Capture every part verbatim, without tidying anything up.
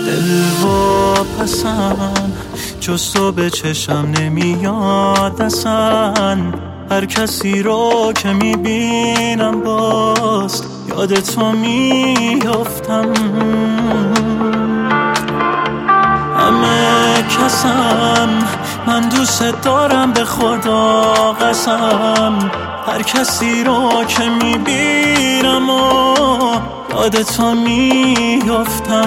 دل و پسم جز تو به چشم نمیاد اصلا. هر کسی رو که میبینم باز یاد تو میافتم. همه کسم من دوست دارم به خدا قسم. هر کسی رو که میبینم و یاد تو میافتم.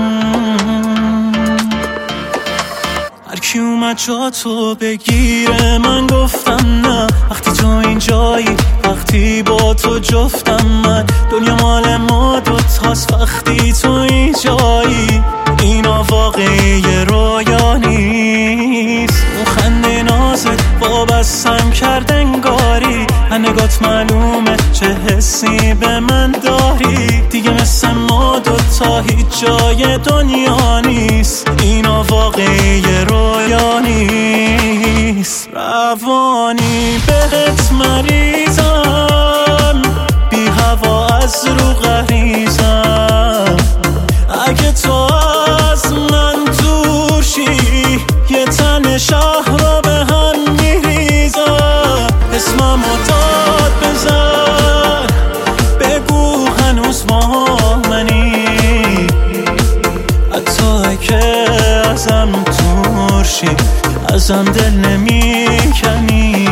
هر کی اومد جا تو بگیره من گفتم نه. وقتی تو اینجایی وقتی با تو جفتم من. دنیا مال ما دوتاست وقتی تو اینجایی. اینا واقعی رویا نیست. اون خنده نازت وابستم کرد انگاری. نگات معلومه چه حسی به من داری. دیگه مثل ما دوتا هیچ جای دنیا نیست. اینا واقعی رویا نیست. روانی بهت مریضم، بی هوا از رو غریزم. اگه تو از من دور شی یه تن شهر رو به هم میریزم. اسممو داد بزن بگو هنوز با منی. حتی اگه ازم دور شی ازم دل نمیکنی.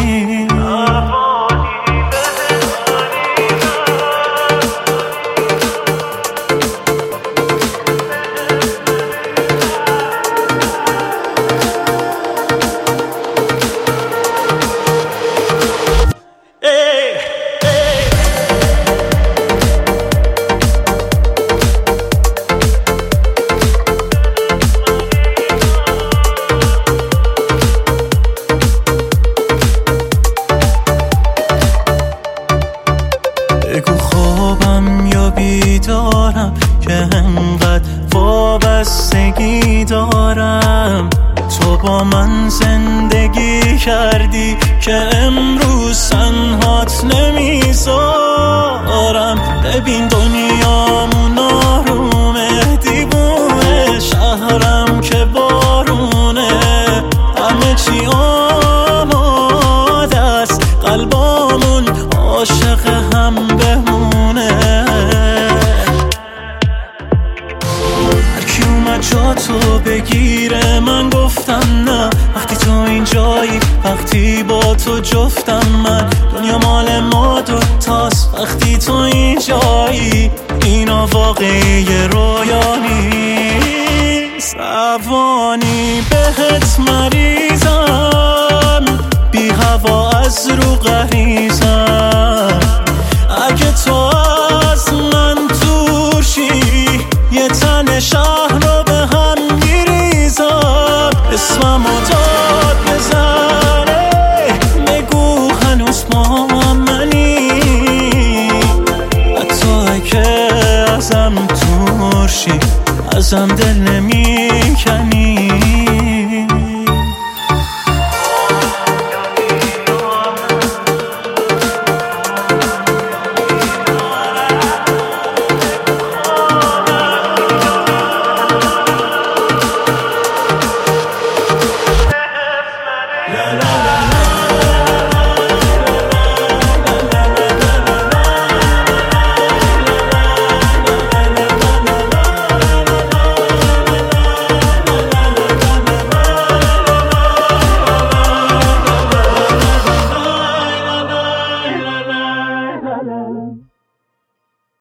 بگو خوابم یا بیدارم که انقدر وابستگی دارم. تو با من زندگی کردی که امروز تنهات نمیذارم. ببین دنیامون آرومه، دیوونه شهرم که بارونه. همه چی آماده است، قلبامون عاشق هم بمونه. هر کی اومد جا تو بگیره من گفتم نه. وقتی تو اینجایی وقتی با تو جفتم من. دنیا مال ما دوتاست وقتی تو اینجایی. اینا واقعی رویا نیست. روانی بهت مریضم، بی هوا از رو غریزم. اگه تو از من دور شی یه تن شهر رو به هم میریزم. اسممو داد بزنه بگو هنوز با منی. حتی اگه ازم دور شی ازم دل نمیکنی.